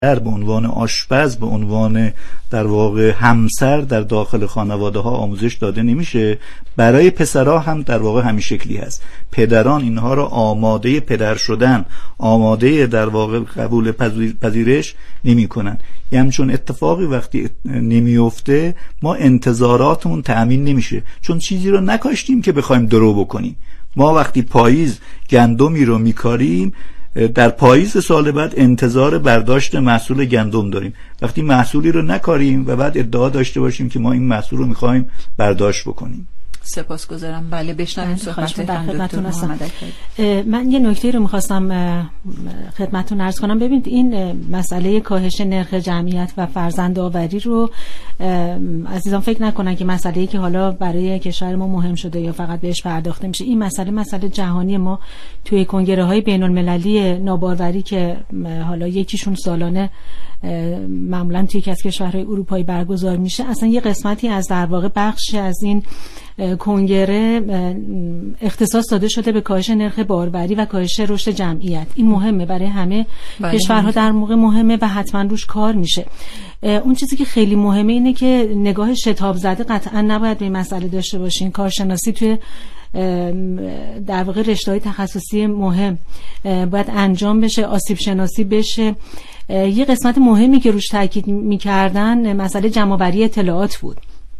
به عنوان آشپز، به عنوان در واقع همسر در داخل خانواده ها آموزش داده نمیشه. برای پسرها هم در واقع همین شکلی هست. پدران اینها رو آماده پدر شدن، آماده در واقع قبول پذیرش نمی کنن. یعنی همچون اتفاقی وقتی نمیفته ما انتظاراتمون تأمین نمیشه، چون چیزی رو نکاشتیم که بخوایم درو بکنیم. ما وقتی پاییز گندمی رو میکاریم، در پاییز سال بعد انتظار برداشت محصول گندم داریم. وقتی محصولی رو نکاریم و بعد ادعا داشته باشیم که ما این محصول رو میخوایم برداشت بکنیم. سپاسگزارم. بله بشنویم صحبت خدمتتون هستم. من یه نکته رو می‌خواستم خدمتتون عرض کنم. ببینید این مسئله کاهش نرخ جمعیت و فرزندآوری رو عزیزان فکر نکنن که مسئله‌ای که حالا برای کشور ما مهم شده یا فقط بهش پرداخته میشه. این مسئله جهانی. ما توی کنگره‌های بین‌المللی ناباروری که حالا یکیشون سالانه معمولا توی یکی از کشورهای اروپایی برگزار میشه، اصلا یه قسمتی از در واقع بخشی از این کنگره اختصاص داده شده به کاهش نرخ باروری و کاهش رشد جمعیت. این مهمه برای همه کشورها، در موقع مهمه و حتما روش کار میشه. اون چیزی که خیلی مهمه اینه که نگاه شتاب زده قطعا نباید به این مسئله داشته باشین. کارشناسی توی در واقع رشته‌های تخصصی مهم باید انجام بشه، آسیب شناسی بشه. یه قسمت مهمی که روش تاکید می‌کردن مسئله جمع‌آوری اطلاعات بود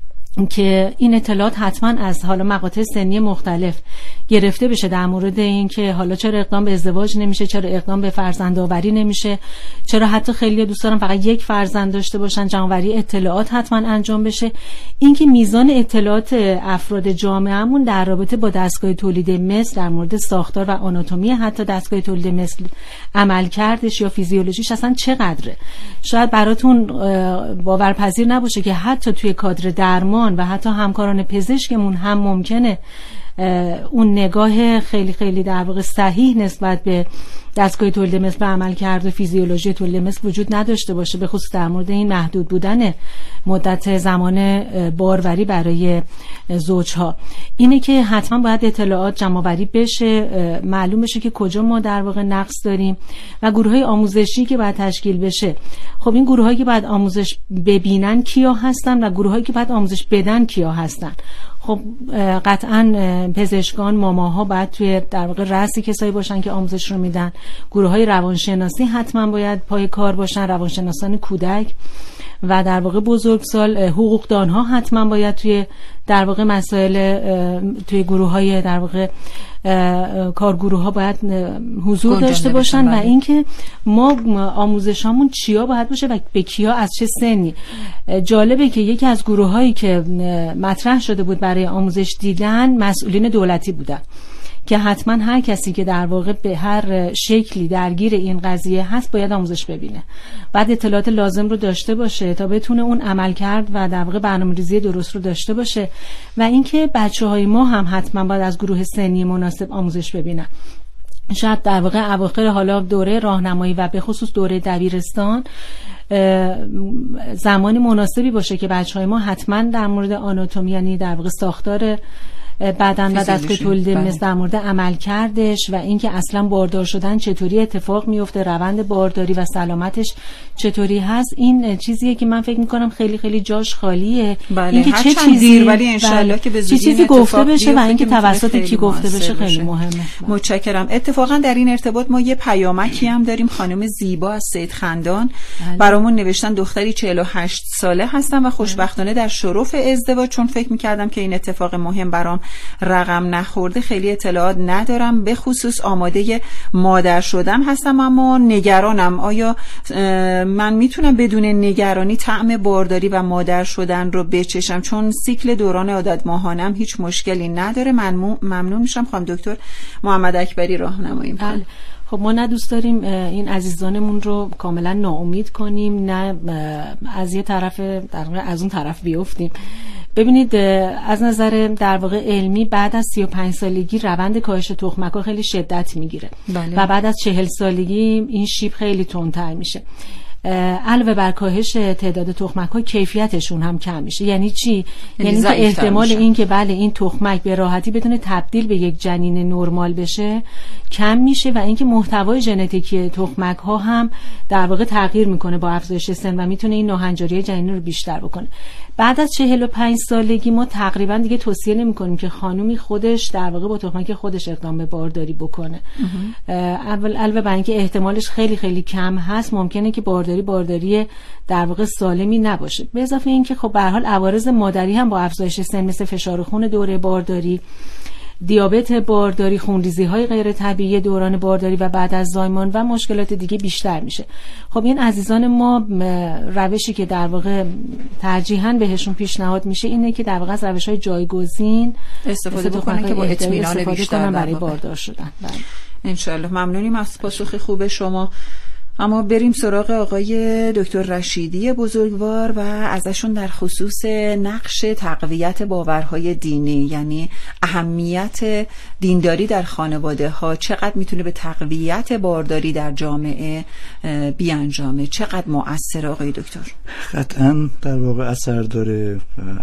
که این اطلاعات حتما از حالا مقاطع سنی مختلف گرفته بشه در مورد این که حالا چرا اقدام به ازدواج نمیشه، چرا اقدام به فرزندآوری نمیشه، چرا حتی خیلی دوست دارن فقط یک فرزند داشته باشن. جمع‌آوری اطلاعات حتما انجام بشه. اینکه میزان اطلاعات افراد جامعهمون در رابطه با دستگاه تولید مثل در مورد ساختار و آناتومی حتی دستگاه تولید مثل عملکردش یا فیزیولوژیش اصلا چقدره. شاید براتون باورپذیر نباشه که حتی توی کادر درمان و حتی همکاران پزشکمون هم ممکنه اون نگاه خیلی خیلی در واقع صحیح نسبت به دستگاه تولید مثل و عملکرد و فیزیولوژی تولید مثل وجود نداشته باشه، به خصوص در مورد این محدود بودن مدت زمان باروری برای زوجها. اینه که حتما باید اطلاعات جمع‌آوری بشه، معلوم بشه که کجا ما در واقع نقص داریم و گروه‌های آموزشی که باید تشکیل بشه. خب این گروه‌هایی که باید آموزش ببینن کیا هستن و گروه‌هایی که باید آموزش بدن کیا هستن؟ خب قطعاً پزشکان، ماماها باید توی در واقع رأس کسایی باشن که آموزش رو میدن. گروه‌های روانشناسی حتما باید پای کار باشن، روانشناسان کودک و در واقع بزرگسال. حقوقدان‌ها حتما باید توی در واقع مسائل توی گروه‌های در واقع کارگروه‌ها باید حضور داشته باشن و اینکه ما آموزشامون چیا باید باشه و به کیا از چه سنی. جالبه که یکی از گروه‌هایی که مطرح شده بود برای آموزش دیدن مسئولین دولتی بودن که حتما هر کسی که در واقع به هر شکلی درگیر این قضیه هست باید آموزش ببینه، بعد اطلاعات لازم رو داشته باشه تا بتونه اون عمل کرد و در واقع برنامه‌ریزی درست رو داشته باشه و اینکه بچه‌های ما هم حتما باید از گروه سنی مناسب آموزش ببینن. شاید در واقع اواخر حالا دوره راهنمایی و به خصوص دوره دبیرستان زمانی مناسبی باشه که بچه‌های ما حتما در مورد آناتومی، یعنی در واقع ساختار بدن و دستگاه تولید مثل، در مورد عمل کردش و اینکه اصلا باردار شدن چطوری اتفاق میفته، روند بارداری و سلامتش چطوری هست. این چیزیه که من فکر میکنم خیلی خیلی جاش خالیه. اینکه چه چیزی ولی انشالله که به زودی چیزی گفته بشه و اینکه توسط کی گفته بشه خیلی مهمه. متشکرم. اتفاقا در این ارتباط ما یه پیامکی هم داریم. خانم زیبا از سید خندان برامون نوشتن دختری 48 ساله هستم و خوشبختانه در شرف ازدواج. چون فکر میکردم که این اتفاق مهم برام رقم نخورده، خیلی اطلاعات ندارم، به خصوص آماده مادر شدن هستم اما نگرانم. آیا من میتونم بدون نگرانی طعم بارداری و مادر شدن رو بچشم؟ چون سیکل دوران عادت ماهانم هیچ مشکلی نداره. ممنون میشم خانم دکتر محمد اکبری راهنمایی کنید. خب ما نه دوست داریم این عزیزانمون رو کاملا ناامید کنیم، نه از یه طرف در واقع از اون طرف بیفتیم. ببینید از نظر در واقع علمی بعد از 35 سالگی روند کاهش تخمک‌ها خیلی شدت میگیره و بعد از 40 سالگی این شیب خیلی تندتر میشه. علاوه بر کاهش تعداد تخمک‌ها کیفیتشون هم کم میشه. یعنی چی؟ یعنی که احتمال این که بله این تخمک به راحتی بتونه تبدیل به یک جنین نرمال بشه کم میشه و اینکه محتوای ژنتیکی تخمک‌ها هم در واقع تغییر میکنه با افزایش سن و میتونه این ناهنجاری جنین رو بیشتر بکنه. بعد از 45 سالگی ما تقریبا دیگه توصیه نمی‌کنیم که خانومی خودش در واقع با تخمک خودش اقدام به بارداری بکنه. علاوه بر اینکه احتمالش خیلی خیلی کم هست، ممکنه که بارداری در واقع سالمی نباشه. به اضافه اینکه خب به هر حال عوارض مادری هم با افزایش سن مثل فشار خون دوره بارداری، دیابت بارداری، خونریزی‌های غیر طبیعی دوران بارداری و بعد از زایمان و مشکلات دیگه بیشتر میشه. خب این عزیزان ما روشی که در واقع ترجیحاً بهشون پیشنهاد میشه اینه که در واقع از روش‌های جایگزین استفاده بکنن که با اطمینان بیشتر برای باردار شدن. بله. ان شاءالله. ممنونیم از پاسخ خوب شما. اما بریم سراغ آقای دکتر رشیدی بزرگوار و ازشون در خصوص نقش تقویت باورهای دینی، یعنی اهمیت دینداری در خانواده ها چقدر میتونه به تقویت بارداری در جامعه بیانجامه، چقدر مؤثر آقای دکتر؟ قطعا در واقع اثر داره،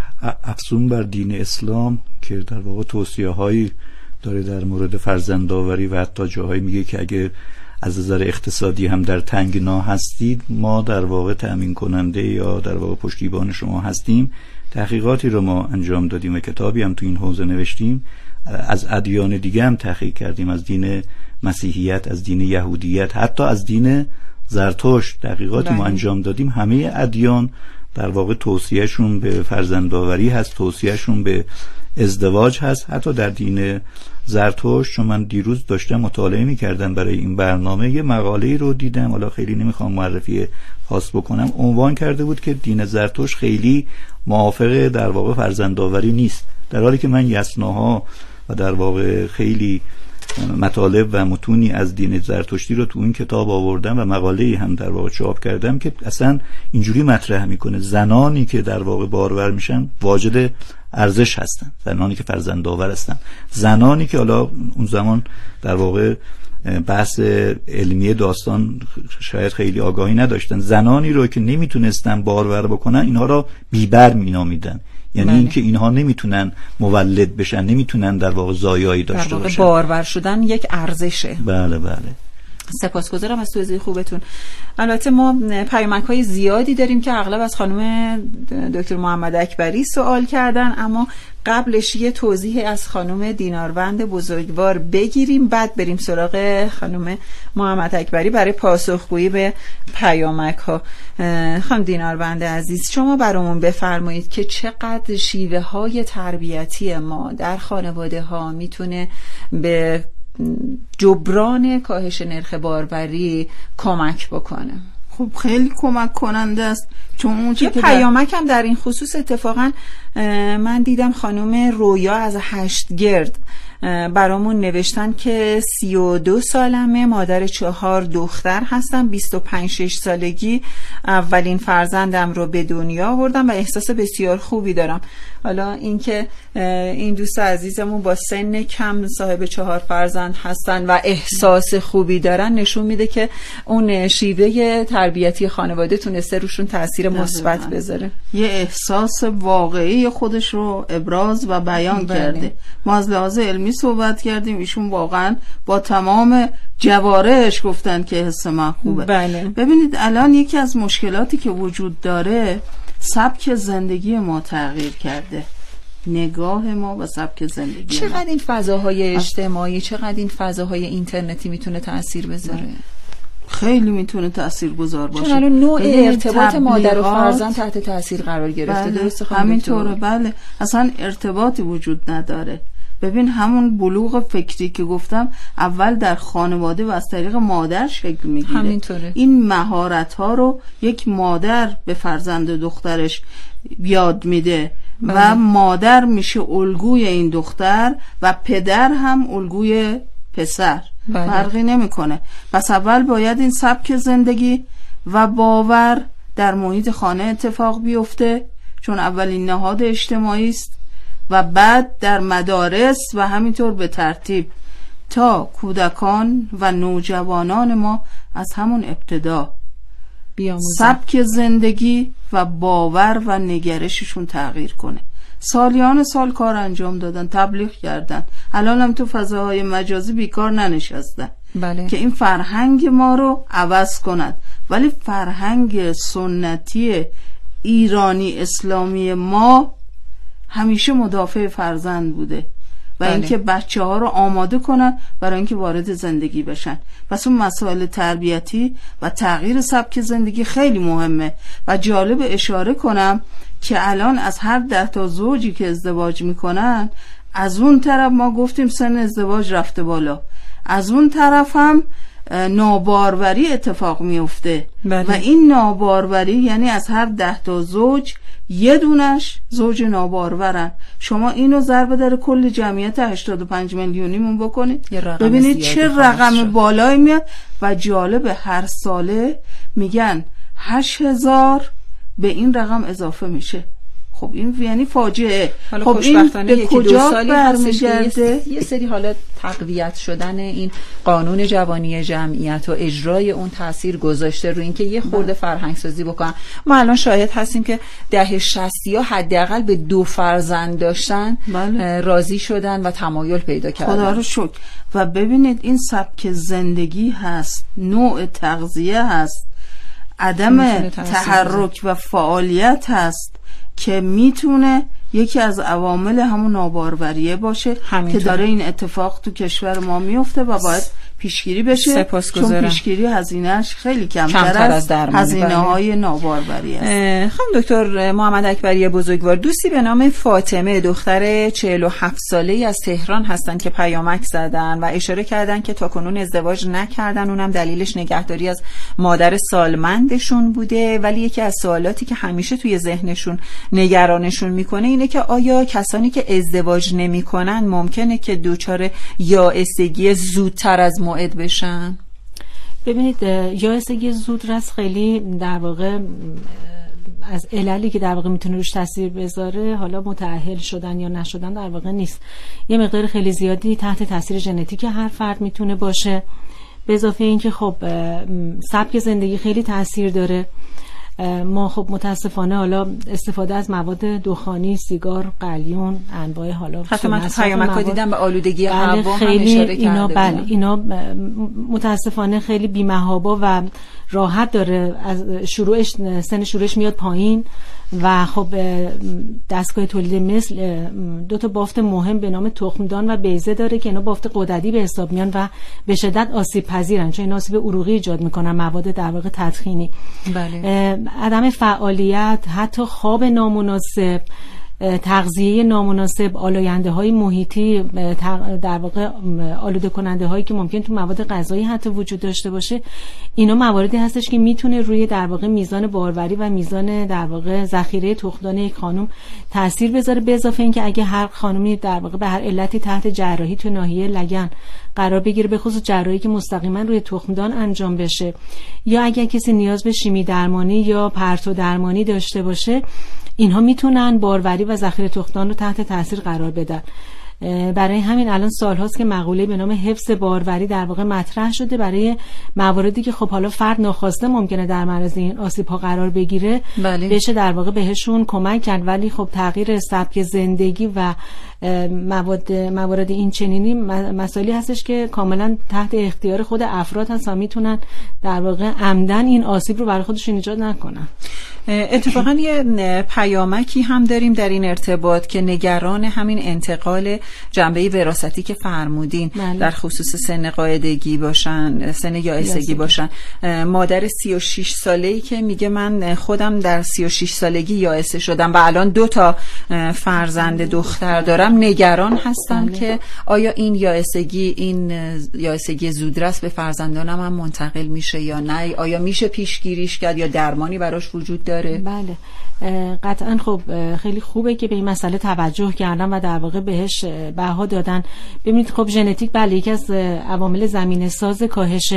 افزون بر دین اسلام که در واقع توصیه هایی داره در مورد فرزندآوری و حتی جاهایی میگه که اگه از نظر اقتصادی هم در تنگنا هستید، ما در واقع تأمین کننده یا در واقع پشتیبان شما هستیم. تحقیقاتی رو ما انجام دادیم و کتابی هم تو این حوزه نوشتیم. از ادیان دیگه هم تحقیق کردیم، از دین مسیحیت، از دین یهودیت، حتی از دین زرتشت تحقیقاتی ما انجام دادیم. همه ادیان در واقع توصیهشون به فرزندآوری هست، توصیهشون به ازدواج هست. حتی در دین زرتشت، چون من دیروز داشتم مطالعه می‌کردم برای این برنامه، یه مقاله‌ای رو دیدم، حالا خیلی نمیخوام معرفی خاص بکنم، عنوان کرده بود که دین زرتشت خیلی موافق در واقع فرزندآوری نیست، در حالی که من یسناها و در واقع خیلی مطالب و متونی از دین زرتشتی رو تو این کتاب آوردم و مقاله‌ای هم در واقع چاپ کردم که اصلا اینجوری مطرح میکنه زنانی که در واقع بارور میشن واجد ارزش هستن، زنانی که فرزندآور هستن، زنانی که حالا اون زمان در واقع بحث علمی داستان شاید خیلی آگاهی نداشتن، زنانی رو که نمیتونستن بارور بکنن اینها را بیبر مینامیدن، یعنی اینکه اینها نمیتونن مولد بشن، نمیتونن در واقع زایایی داشته باشن. در واقع بارور شدن یک ارزشه. بله بله. سپاسگزارم از توضیح خوبتون. البته ما پیامک‌های زیادی داریم که اغلب از خانم دکتر محمد اکبری سوال کردن، اما قبلش یه توضیح از خانم دیناروند بزرگوار بگیریم، بعد بریم سراغ خانم محمد اکبری برای پاسخگویی به پیامک‌ها. خانم دیناروند عزیز، شما برامون بفرمایید که چقدر شیوه‌های تربیتی ما در خانواده ها میتونه به جبران کاهش نرخ باروری کمک بکنه؟ خب خیلی کمک کننده است، چون اون یه پیامک هم در این خصوص اتفاقا من دیدم خانم رویا از هشتگرد برامون نوشتن که 32 سالمه، مادر 4 دختر هستم، 25-6 سالگی اولین فرزندم رو به دنیا آوردم و احساس بسیار خوبی دارم. حالا اینکه این دوست عزیزمون با سن کم صاحب 4 فرزند هستن و احساس خوبی دارن نشون میده که اون شیوه تربیتی خانواده تونسته روشون تاثیر مثبت بذاره. یه احساس واقعی خودش رو ابراز و بیان کرده. ما از لحاظ علمی صحبت کردیم، ایشون واقعا با تمام جوارحش گفتن که حس من خوبه. ببینید الان یکی از مشکلاتی که وجود داره، سبک زندگی ما تغییر کرده، نگاه ما و سبک زندگی چقدر ما. این فضاهای اجتماعی، چقدر این فضاهای اینترنتی میتونه تأثیر بذاره؟ خیلی میتونه تاثیرگذار باشه. چون نوع ارتباط مادر و فرزند تحت تاثیر قرار گرفته. درسته خانم؟ همینطوره. بله، اصلا ارتباطی وجود نداره. ببین همون بلوغ فکری که گفتم اول در خانواده و از طریق مادر شکل میگیره. همینطوره. این مهارت ها رو یک مادر به فرزند دخترش یاد میده و مادر میشه الگوی این دختر و پدر هم الگوی پسر. فرقی نمیکنه. پس اول باید این سبک زندگی و باور در محیط خانه اتفاق بیفته، چون اولین نهاد اجتماعی است، و بعد در مدارس و همینطور به ترتیب تا کودکان و نوجوانان ما از همون ابتدا سبک زندگی و باور و نگرششون تغییر کنه. سالیان سال کار انجام دادن، تبلیغ کردن، الان هم تو فضاهای مجازی بیکار ننشستن. بله. که این فرهنگ ما رو عوض کند. ولی فرهنگ سنتی ایرانی اسلامی ما همیشه مدافع فرزند بوده و بله. اینکه بچه ها رو آماده کنن برای اینکه وارد زندگی بشن. پس اون مسائل تربیتی و تغییر سبک زندگی خیلی مهمه و جالب اشاره کنم که الان از هر 10 زوجی که ازدواج میکنن، از اون طرف ما گفتیم سن ازدواج رفته بالا، از اون طرف هم ناباروری اتفاق میفته. بله. و این ناباروری یعنی از هر 10 زوج یه دونش زوج نابارورن. شما اینو ضرب در کل جمعیت 85 میلیونیمون بکنید، ببینید چه رقم بالایی میاد. و جالب هر ساله میگن 8000 به این رقم اضافه میشه. خب این یعنی فاجعه. خب این به کجا برمیگرده؟ یه سری حالا تقویت شدن این قانون جوانی جمعیت و اجرای اون تاثیر گذاشته روی اینکه یه خورده فرهنگ سازی بکنن. ما الان شاهد هستیم که دهه 60 ها حداقل به 2 فرزند داشتن راضی شدن و تمایل پیدا کردن. خدا رو شکر. و ببینید این سبک زندگی هست، نوع تغذیه هست، عدم تحرک و فعالیت هست که میتونه یکی از عوامل همون ناباروریه باشه که داره این اتفاق تو کشور ما میفته و باید پیشگیری بشه. چون پیشگیری هزینه‌اش خیلی کمتر از هزینه‌های ناباروری است. خانم دکتر محمد اکبری بزرگوار، دوستی به نام فاطمه دختر 47 ساله‌ای از تهران هستن که پیامک زدن و اشاره کردن که تاکنون ازدواج نکردن، اونم دلیلش نگهداری از مادر سالمندشون بوده. ولی یکی از سوالاتی که همیشه توی ذهنشون نگرانشون میکنه اینه که آیا کسانی که ازدواج نمیکنن ممکنه که دچار یائسگی زودتر از موعد بشن؟ ببینید یائسگی زودرس خیلی در واقع از عللی که در واقع میتونه روش تاثیر بذاره، حالا متأهل شدن یا نشدن در واقع نیست. یه مقدار خیلی زیادی تحت تاثیر ژنتیک هر فرد میتونه باشه. به اضافه اینکه خب سبک زندگی خیلی تاثیر داره. ما خب متاسفانه حالا استفاده از مواد دخانی، سیگار، قلیون، انواع حالا حتی من تو پیامک دیدم به آلودگی هوا هم اشاره کرده. بله اینا متاسفانه خیلی بی‌محابا و راحت داره از سن شروعش میاد پایین و خب دستگاه تولید مثل 2 بافت مهم به نام تخمدان و بیضه داره که اینا بافت غددی به حساب میان و به شدت آسیب پذیرن، چون این آسیب عروقی ایجاد میکنن، مواد در واقع تدخینی. بله. عدم فعالیت، حتی خواب نامناسب، تغذیه نامناسب، آلاینده های محیطی، در واقع آلوده کننده هایی که ممکن تو مواد غذایی حتی وجود داشته باشه، اینا مواردی هستش که میتونه روی در واقع میزان باروری و میزان در واقع ذخیره تخمدان یک خانم تاثیر بذاره. به اضافه اینکه اگه هر خانمی در واقع به هر علتی تحت جراحی تو ناحیه لگن قرار بگیره، به خصوص جراحی که مستقیما روی تخمدان انجام بشه، یا اگه کسی نیاز به شیمی درمانی یا پرتو درمانی داشته باشه، اینها میتونن باروری و ذخیره تخمدان رو تحت تاثیر قرار بدن. برای همین الان سال هاست که مقوله به نام حفظ باروری در واقع مطرح شده برای مواردی که خب حالا فرد ناخواسته ممکنه در معرض این آسیب ها قرار بگیره. بله. بشه در واقع بهشون کمک کرد. ولی خب تغییر سبک زندگی و موارد این چنینی مسائلی هستش که کاملا تحت اختیار خود افراد هست و میتونن در واقع عمدن این آسیب رو برای خودشون ایجاد نکنن. اتفاقا یه پیامکی هم داریم در این ارتباط که نگران همین انتقال جنبه وراثتی که فرمودین. بله. در خصوص سن قاعدگی باشن، سن یائسگی باشن. مادر 36 ساله‌ای که میگه من خودم در 36 سالگی یائسه شدم و الان 2 فرزند دختر دارم، نگران هستم. بله. که آیا این یائسگی زودرس به فرزندانم هم منتقل میشه یا نه؟ آیا میشه پیشگیریش کرد یا درمانی براش وجود داره؟ بله قطعا. خب خیلی خوبه که به این مسئله توجه کردن و در واقع بهش بها دادن. ببینید خب ژنتیک بله یکی از عوامل زمینه ساز کاهش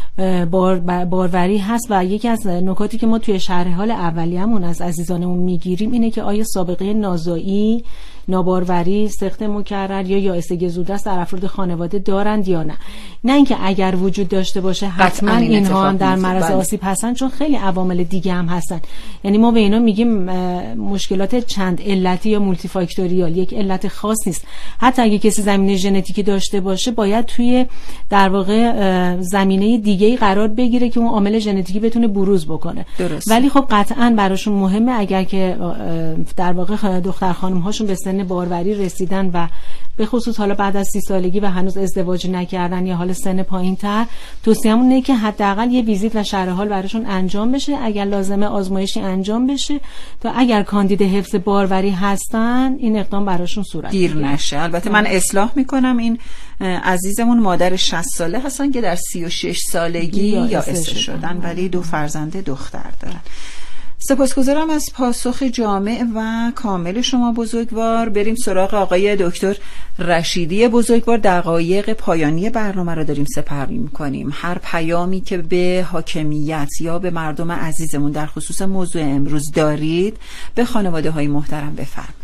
باروری هست و یکی از نکاتی که ما توی شرح حال اولیه‌مون از عزیزانمون میگیریم اینه که آیا سابقه نازایی ناباروری، سقط مکرر یا یائسگی زودرس در افراد خانواده دارند یا نه. نه اینکه اگر وجود داشته باشه حتما اینها هم در معرض آسیب هستن، چون خیلی عوامل دیگه هم هستن. یعنی ما به اینا میگیم مشکلات چند علتی یا مولتی فاکتوریال، یک علت خاص نیست. حتی اگه کسی زمینه ژنتیکی داشته باشه باید توی در واقع زمینه دیگه‌ای قرار بگیره که اون عامل ژنتیکی بتونه بروز بکنه. درست. ولی خب قطعاً براشون مهمه اگر که در واقع دختر خانم هاشون به سن باروری رسیدن و به خصوص حالا بعد از 30 سالگی و هنوز ازدواج نکردن یا حالا سن پایین‌تر، توصیه‌مون اینه که حداقل یه ویزیت و شرح حال براشون انجام بشه، اگر لازمه آزمایشی انجام بشه تا اگر کاندید حفظ باروری هستن این اقدام براشون صورت دیر نشه. البته من اصلاح میکنم، این عزیزمون مادر 60 ساله هستن که در 36 سالگی یائسه شدن ولی 2 فرزند دختر دارن. سپاسگزارم از پاسخ جامع و کامل شما بزرگوار. بریم سراغ آقای دکتر رشیدی بزرگوار. دقایق پایانی برنامه رو داریم سپری می‌کنیم. هر پیامی که به حاکمیت یا به مردم عزیزمون در خصوص موضوع امروز دارید به خانواده‌های محترم بفرمایید.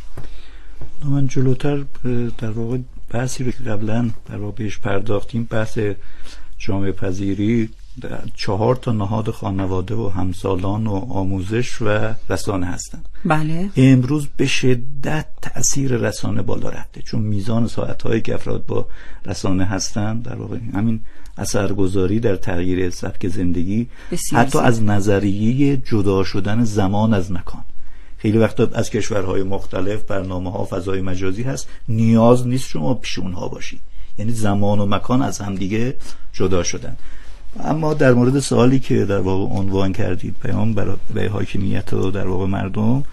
من جلوتر در واقع بحثی رو که قبلا در واقع بهش پرداختیم، بحث جامعه پذیری 4 تا نهاد خانواده و همسالان و آموزش و رسانه هستند. بله. امروز به شدت تأثیر رسانه بالا رفته، چون میزان ساعت‌هایی که افراد با رسانه هستند در واقع همین اثرگذاری در تغییر سبک زندگی حتی از نظریه جدا شدن زمان از مکان. خیلی وقتا از کشورهای مختلف برنامه‌ها فضای مجازی هست، نیاز نیست شما پیش اونها باشید، یعنی زمان و مکان از هم دیگه جدا شدن. اما در مورد سوالی که در واقع عنوان کردید، پیام برای حاکمیت و در واقع مردم،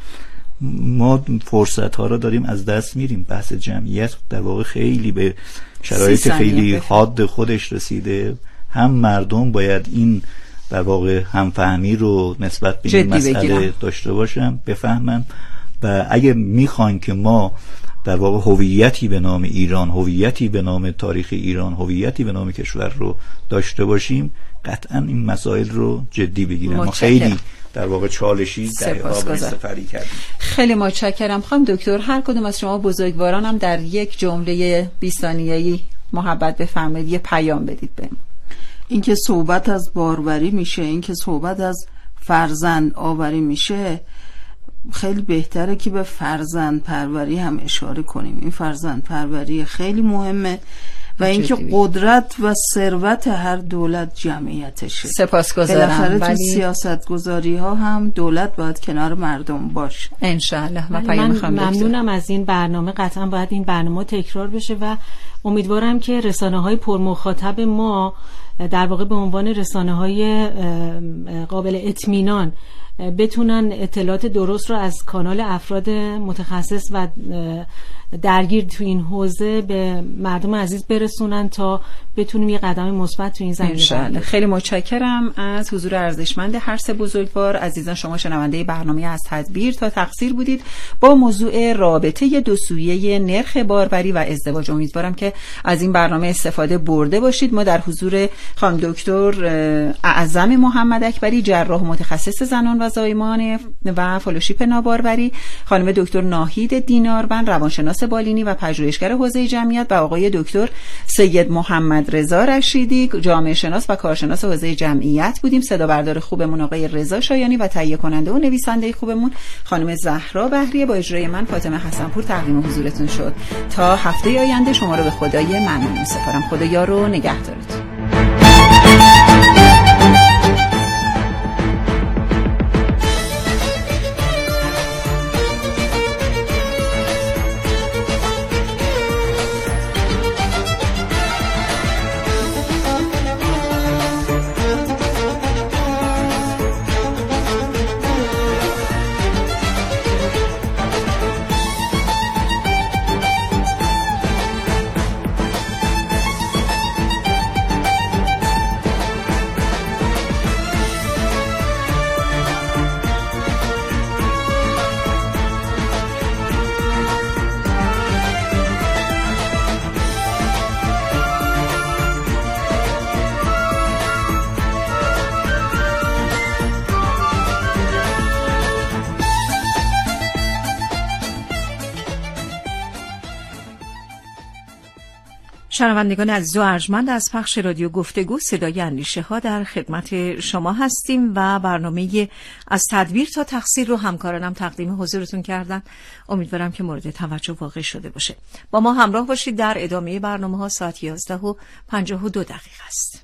ما فرصت ها رو داریم از دست میریم. بحث جمعیت در واقع خیلی به شرایط خیلی حاد خودش رسیده. هم مردم باید این در واقع همفهمی رو نسبت به این مسئله داشته باشن، بفهمن، و اگه میخوان که ما در واقع هویتی به نام ایران، هویتی به نام تاریخ ایران، هویتی به نام کشور رو داشته باشیم، قطعا این مسائل رو جدی بگیرن. ما خیلی در واقع چالشی در سفری کردیم. خیلی متشکرم خانم دکتر. هر کدوم از شما بزرگواران هم در یک جمله 20 ثانیه‌ای محبت بفرمایید یه پیام بدید بهم. این که صحبت از باروری میشه، این که صحبت از فرزند آوری میشه، خیلی بهتره که به فرزند پروری هم اشاره کنیم. این فرزند پروری خیلی مهمه و اینکه قدرت و ثروت هر دولت جمعیتشه. سپاسگزارم. بالاخره تو سیاست گذاری ها هم دولت باید کنار مردم باشه ان شاء الله. من ممنونم از این برنامه. قطعا باید این برنامه تکرار بشه و امیدوارم که رسانه‌های پرمخاطب ما در واقع به عنوان رسانه‌های قابل اطمینان بتونن اطلاعات درست رو از کانال افراد متخصص و درگیر تو این حوزه به مردم عزیز برسونن تا بتونیم یه قدم مثبت تو این زمینه برداریم. خیلی متشکرم از حضور ارزشمند هر سه بزرگوار. عزیزان شما شنونده برنامه از تدبیر تا تقصیر بودید با موضوع رابطه دو سویه نرخ باروری و ازدواج. امیدوارم که از این برنامه استفاده برده باشید. ما در حضور خانم دکتر اعظم محمد اکبری، جراح متخصص زنان و زایمان و فلوشیپ ناباروری، خانم دکتر ناهید دیناربند، روانشناس بالینی و پژوهشگر حوزه جمعیت، و آقای دکتر سید محمد رضا رشیدی، جامعه شناس و کارشناس حوزه جمعیت بودیم. صدا بردار خوبمون آقای رضا شایانی و تهیه کننده و نویسنده خوبمون خانم زهرا بهریه با اجرای من فاطمه حسنپور تقدیم حضورتون شد. تا هفته آینده شما رو به خدای ممنون می‌سپارم. خدا یار و نگهدارتون. شنوندگان عزیز و ارجمند، از پخش رادیو گفتگو صدای اندیشه ها در خدمت شما هستیم و برنامه از تدبیر تا تقصیر رو همکارانم تقدیم حضورتون کردن. امیدوارم که مورد توجه واقع شده باشه. با ما همراه باشید. در ادامه برنامه ها ساعت 11:52 است.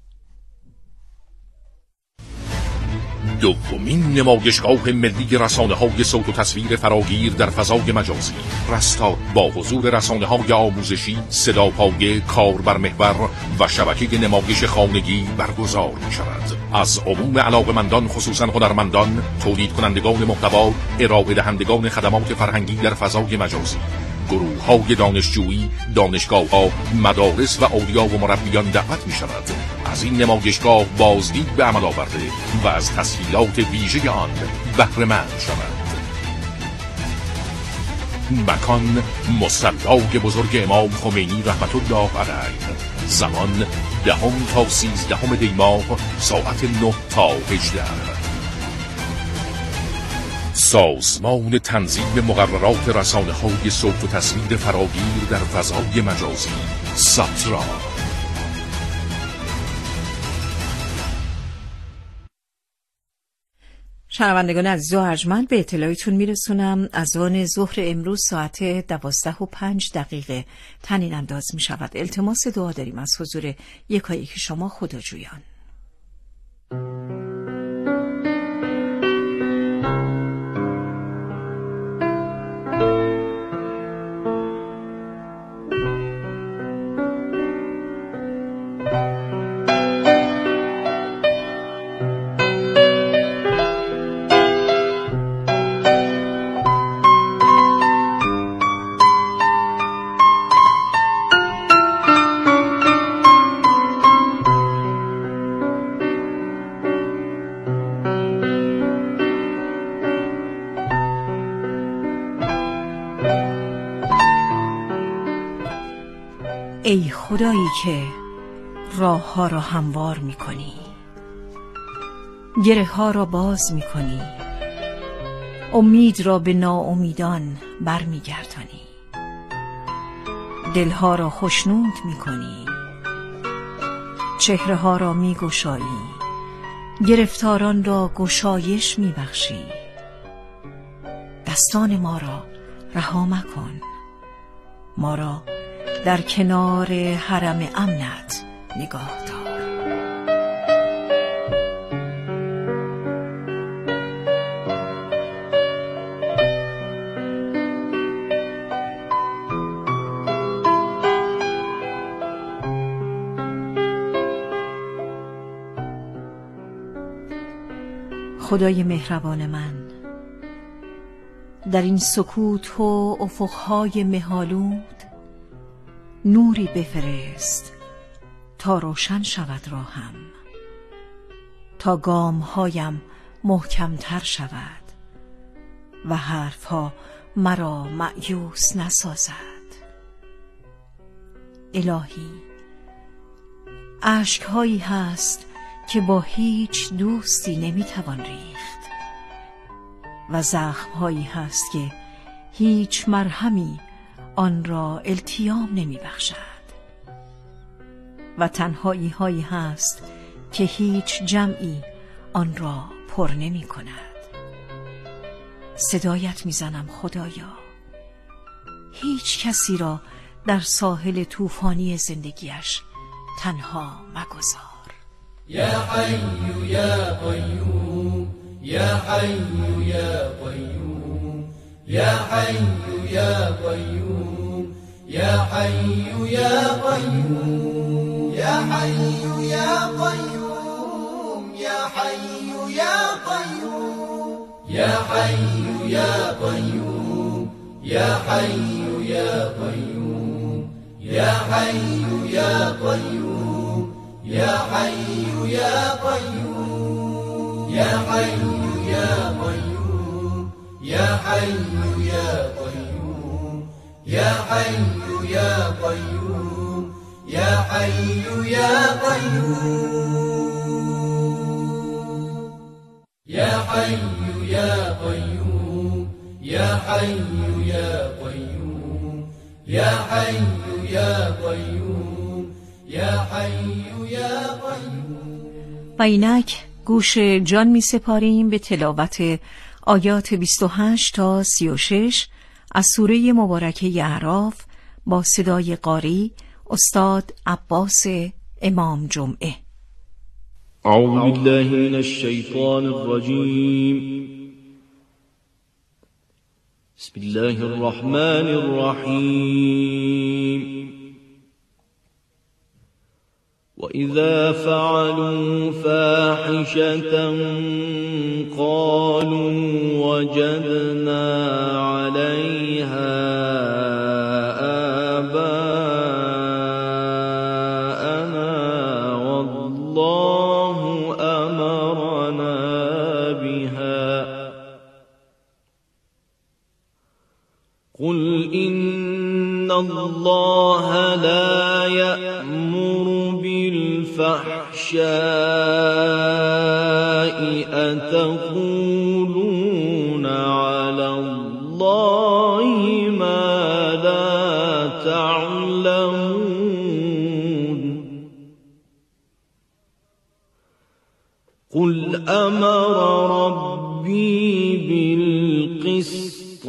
دومین نمایشگاه ملی رسانه‌های صوت و تصویر فراگیر در فضای مجازی رستار با حضور رسانه‌های آموزشی، صداپایه، کاربرمحور و شبکه نمایش خانگی برگزار می‌شود. از عموم علاقه‌مندان خصوصا هنرمندان، تولید کنندگان محتوا، ارائه دهندگان خدمات فرهنگی در فضای مجازی، گروه‌های دانشجویی، دانشگاه‌ها، مدارس و اولیا و مربیان دعوت می‌شود از این نمایشگاه بازدید به عمل آورده و از تسهیلات ویژه آن بهره مند شود. مکان مصلی بزرگ امام خمینی رحمت الله علیه. زمان 10 تا 13 دی ماه ساعت 9 تا 18. سازمان تنظیم مقررات رسانه‌های صوت و تصویر فراگیر در فضای مجازی ساترا. شنوندگان عزیز و ارجمند، به اطلاعتون میرسونم از آن ظهر امروز ساعت 12:05 طنین انداز می شود. التماس دعا داریم از حضور یکایک شما خداجویان. ای خدایی که راه ها را هموار می کنی، گره ها را باز می کنی، امید را به ناامیدان بر می گردانی، دل ها را خوشنود می کنی، چهره ها را می گشایی، گرفتاران را گشایش می بخشی. دستان ما را رها مکن، ما را در کنار حرم امنت نگاه دار. خدای مهربان من، در این سکوت و افقهای مه‌آلود نوری بفرست تا روشن شود راهم، تا گامهایم محکمتر شود و حرفها مرا مأیوس نسازد. الهی، اشکهایی هست که با هیچ دوستی نمیتوان ریخت و زخمهایی هست که هیچ مرهمی آن را التیام نمی بخشد و تنهایی هایی هست که هیچ جمعی آن را پر نمی کند. صدایت می زنم خدایا، هیچ کسی را در ساحل طوفانی زندگیش تنها مگذار. یا حی یا قیوم، یا حی یا قیوم، یا حی یا قیوم، یا حی یا قیوم، یا حی یا قیوم، یا حی یا قیوم، یا حی یا قیوم، یا حی یا قیوم، یا حی یا قیوم، یا حی یا قیوم، یا حی یا قیوم، یا حی یا قیوم، یا حی یا قیوم، یا حی یا قیوم، یا حی یا قیوم، یا حی یا قیوم، یا حی یا قیوم، يا حي يا قيوم. و اینک گوش جان می سپاریم به تلاوت آیات 28 تا 36 از سوره مبارکه اعراف با صدای قاری استاد عباس امام جمعه. اعوذ بالله من الشیطان الرجیم. بسم الله الرحمن الرحیم. وَإِذَا فَعَلُوا فَاحِشَةً قَالُوا وَجَدْنَا عَلَيْهَا آبَاءَنَا وَاللَّهُ أَمَرَنَا بِهَا قُلْ إِنَّ اللَّهَ لَا يَأْمُرُ بالفحشاء أتقولون على الله ما لا تعلمون قل أمر ربي بالقسط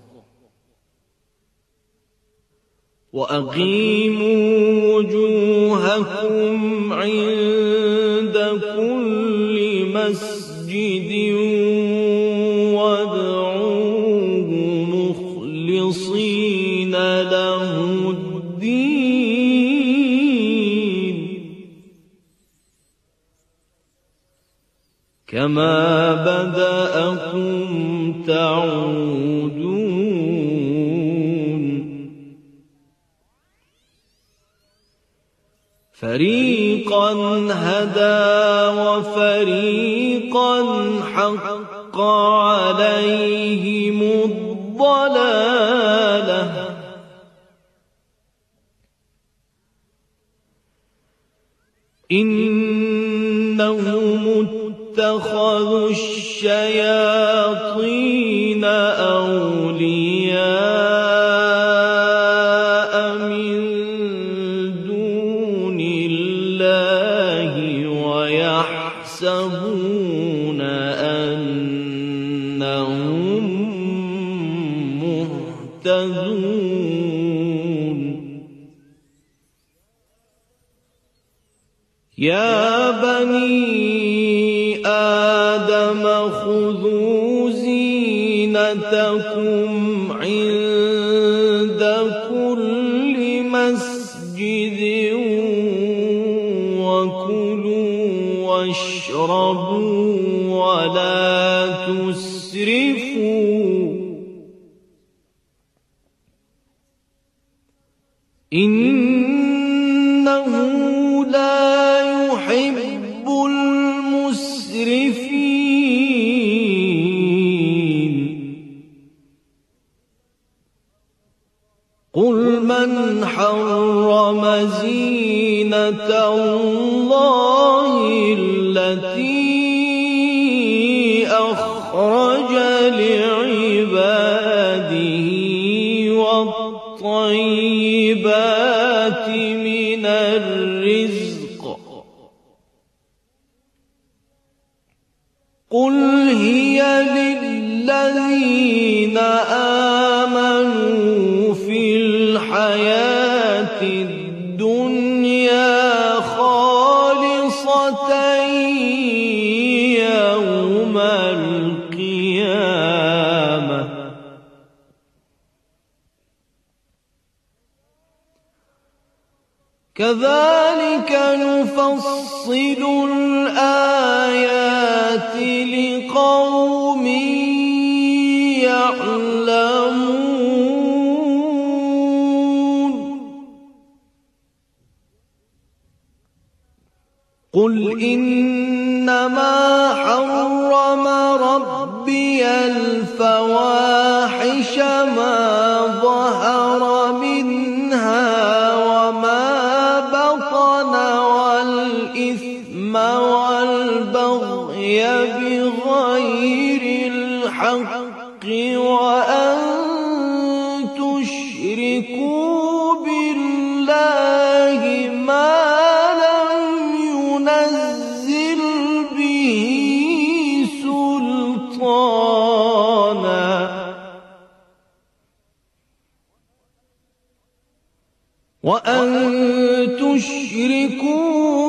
وأقيموا وجوهكم عند كل مسجد وادعوه مخلصين له الدين كما بدأكم تعودون فريقا هدى وفريقا حق عليهم الضلالة إنهم اتخذوا الشياطين أولياء من دون الله ويحسبون أنهم مهتدون يا بني آدم خذوا زينتكم عند كل مسجد وكلوا واشربوا ولا تسرفوا إنه لا يحب المسرفين قل من حرم زينة الله التي أخرج لعباده والطيبات من الرزق قل هي للذين آمنوا في الحياة الدنيا خالصة يوم القيامة كذلك نفصل الآيات لقوم يعلمون قل إنما حرم ربي الفواحش ما ظهر منها وما بطن والإثم والبغي بغير الحق وأن تشركوا بالله ما وأن تشركوا